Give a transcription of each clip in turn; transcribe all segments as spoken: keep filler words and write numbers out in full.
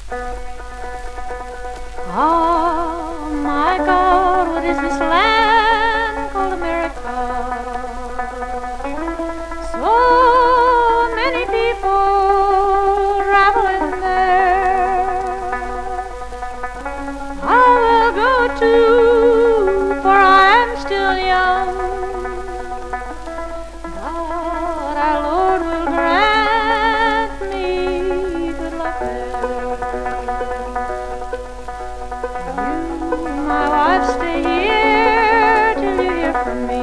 Oh my God, what is this land called America? So many people traveling there. I will go too, for I am still young. God, our Lord will grant me good luck there. You, my wife, stay here till you hear from me.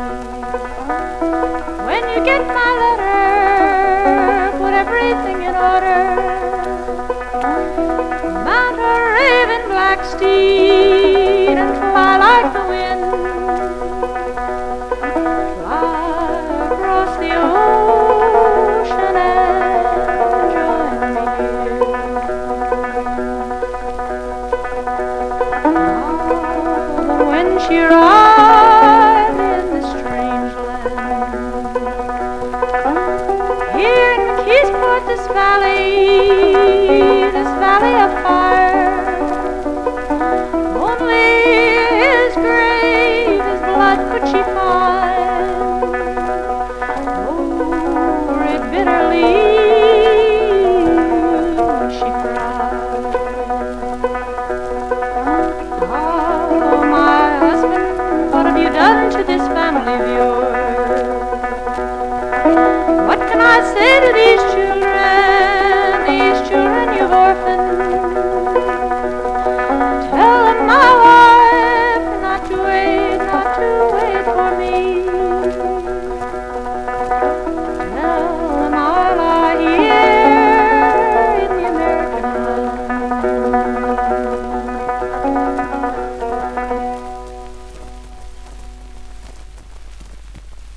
When you get my letter, put everything in order. Mount a raven black steed and fly like the wind. Fly across the ocean and join me here. When she arrived in this strange land, here in Keysport, this valley, this valley of fire, only his grave, his blood could she find. Over it bitterly she cried. Oh, my husband, what have you done to this family of yours? What can I say to these children?